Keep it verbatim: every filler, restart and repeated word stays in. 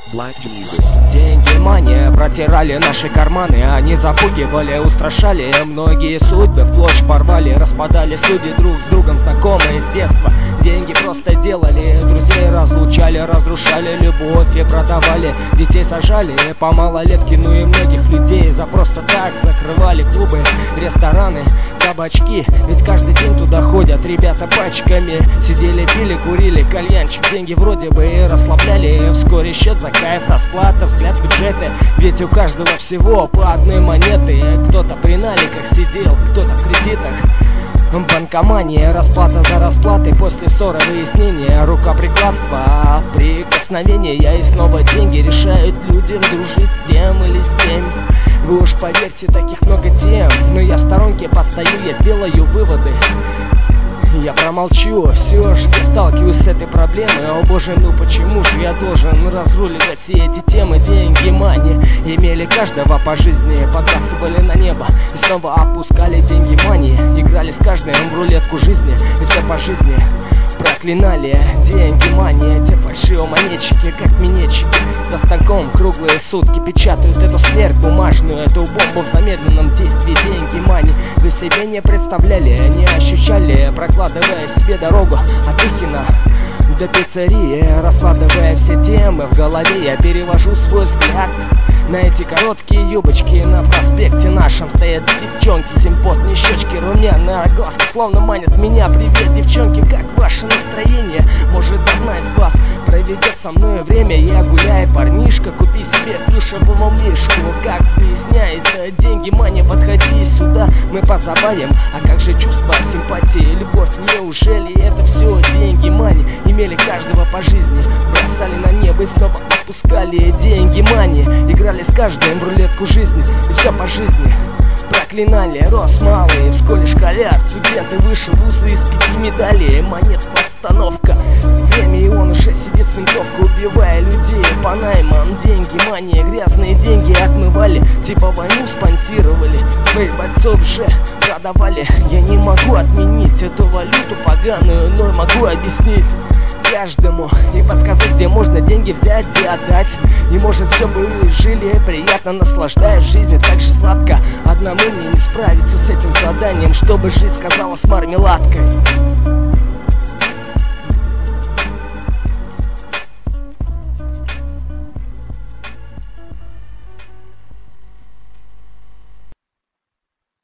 Black Jesus. Деньги, мания протирали наши карманы. Они запугивали, устрашали. Многие судьбы в клочья порвали. Распадались люди друг с другом, знакомые с детства. Деньги просто делали, друзей разлучали, разрушали любовь и продавали. Детей сажали по малолетке, ну и многих людей за просто так закрывали клубы, рестораны, кабачки. Ведь каждый день туда ходят ребята пачками. Сидели, пили, курили кальянчик. Деньги вроде бы и расслабляли. Вскоре счет за кайф, расплата, взгляд в бюджеты. Ведь у каждого всего по одной монеты. Кто-то при наликах сидел, кто-то в кредитах. Банкомания, расплата за расплатой. После ссоры выяснения, рукоприкладство, прикосновения. И снова деньги решают людям дружить с тем или с тем. Вы уж поверьте, таких много тем. Но я в сторонке постою, я сделаю выводы. Я промолчу, все же я сталкиваюсь с этой проблемой. О боже, ну почему же я должен разруливать все эти темы? Деньги, мания имели каждого по жизни. Подбрасывали на небо и снова опускали. Деньги, мания играли с каждым в рулетку жизни. И все по жизни проклинали. Деньги, мания, те фальшивомонетчики, как минетчики. За станком круглые сутки печатают эту смерть бумажную, эту бомбу в замедленном действии. Деньги, мания вы себе не представляли, не ощущали, прокладывая себе дорогу от Ихина до пиццерии. Раскладывая все темы в голове, я перевожу свой взгляд на эти короткие юбочки. На проспекте нашем стоят девчонки, симпотные щечки, румяные глазки словно манят меня. Привет, девчонки, как ваше настроение? Может, одна из вас проведет со мной время? Я гуляю, парнишка, купи себе плюшевую мишку. Как выясняется, деньги, мания, подходи сюда, мы позабавим. А как же чувства, симпатии, любовь? Неужели это все деньги, мания имели каждого по жизни? Бросали на небо и снова отпускали. Деньги, мания играли с каждым в рулетку жизни. И все по жизни проклинали. Рос малый, в школе школяр, студенты выше вузы из пяти медалей. Монет постановка, время, и он уже сидит с винтовкой, убивая людей по наймам. Деньги, мания, грязные деньги отмывали, типа войну спонсировали, своих бойцов же продавали. Я не могу отменить эту валюту поганую, но могу объяснить каждому и подсказать, где можно деньги взять и отдать. И может все бы жили приятно, наслаждаясь жизнью так же сладко. Одному мне не справиться с этим заданием, чтобы жизнь сказала с мармеладкой.